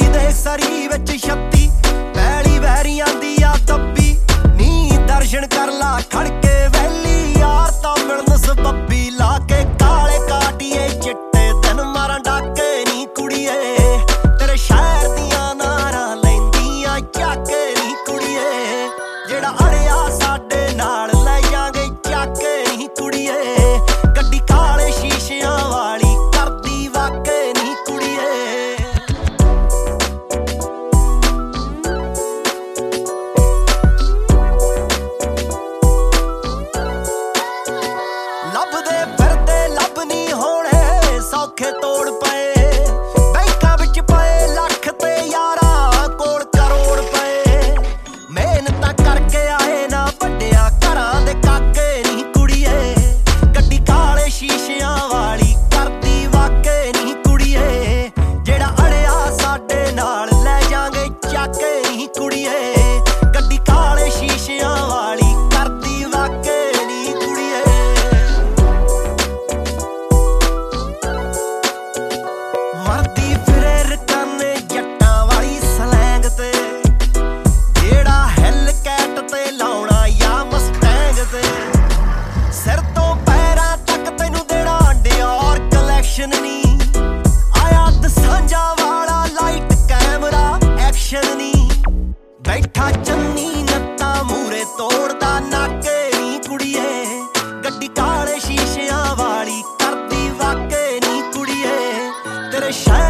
ਦੇ ਸਰੀ ਵਿੱਚ 36 ਪੈਲੀ ਵੈਰੀਆਂ ਦੀ ਆ ਦੱਬੀ ਨੀ ਦਰਸ਼ਨ ਕਰ ਲਾ ਖੜਕੇ ਵੈਲੀ ਯਾਰ ਤਾਂ ਮਿਲਣ ਸਬੱਬੀ ਲਾ ਕੇ ਕਾਲੇ ਕਾਟੀਏ ਚਿੱਟੇ ਦਿਨ ਮਾਰਾਂ ਡਾਕੇ ਨੀ ਕੁੜੀਏ ਤੇਰੇ ਸ਼ਹਿਰ ਦੀਆਂ ਨਾਰਾਂ ਲੈਂਦੀਆਂ ਚੱਕੇ ਨੀ ਕੁੜੀਏ ਜਿਹੜਾ ਅੜਿਆ ਸਾਡੇ ਨਾਲ ਲੈ ਜਾਂਗੇ ਚੱਕੇ ਨੀ ਕੁੜੀਏ ਗੱਡੀ ਕਾਲੇ ਸ਼ੀਸ਼ਿਆਂ ਵਾਲੀ ਕਰਦੀ ਵਾਕੇ ਨੀ ਕੁੜੀਏ ਲੱਭਦੇ ਫਿਰਦੇ ਲੱਭ ਨੀ ਹੋਣੇ ਸੌਖੇ ਤੋੜ ਪਏ ਬੈਂਕਾਂ ਵਿੱਚ ਪਏ ਲੱਖ ਤੇ ਯਾਰਾਂ ਕੋਲ ਕਰੋੜ ਪਏ ਮਿਹਨਤਾਂ ਕਰਕੇ ਆਏ ਨਾ ਵੱਡਿਆਂ ਘਰਾਂ ਦੇ ਕਾਕੇ ਨੀ ਕੁੜੀਏ ਗੱਡੀ ਕਾਲੇ ਸ਼ੀਸ਼ਿਆਂ ਵਾਲੀ ਕਰਦੀ ਵਾਕੇ ਨੀ ਕੁੜੀਏ ਜਿਹੜਾ ਅੜਿਆ ਸਾਡੇ ਨਾਲ ਲੈ ਜਾਂਗੇ ਚੱਕੇ ਨੀ ਕੁੜੀਏ ਗੱਡੀ ਕਾਲੇ ਸ਼ੀਸ਼ਿਆਂ ਵਾਲੀ ਕਰਦੀ ਵਾਕੇ ਨੀ ਕੁੜੀਏ ਵਰਦੀ ਫਿਰੇ ਰਕਾਨੇ ਜੱਟਾਂ ਵਾਲੀ ਸਲੈਂਗ ਤੇ ਜਿਹੜਾ ਹਿੱਲ ਕੈਟ ਤੇ ਲਾਉਣਾ ਜਾਂ ਮਸਟੈਂਗ ਤੇ ਸਿਰ ਤੋਂ ਪੈਰਾਂ ਤੱਕ ਤੈਨੂੰ ਦੇਣਾ ਡਿਓਰ ਕਲੈਕਸ਼ਨ ਨੀ ਆਇਆ ਦਸਾਂਝਾ ਵਾਲਾ ਲਾਈਟ ਕੈਮਰਾ ਐਕਸ਼ਨ ਨੀ ਬੈਠਾ ਚੰਨੀ ਨੱਤਾਂ ਮੂਰੇ ਤੋੜਦਾ ਨਾਕੇ ਨੀ ਕੁੜੀਏ ਗੱਡੀ ਕਾਲੇ ਸ਼ੀਸ਼ਿਆਂ ਵਾਲੀ ਕਰਦੀ ਵਾਕੇ ਨੀ ਕੁੜੀਏ ਤੇਰੇ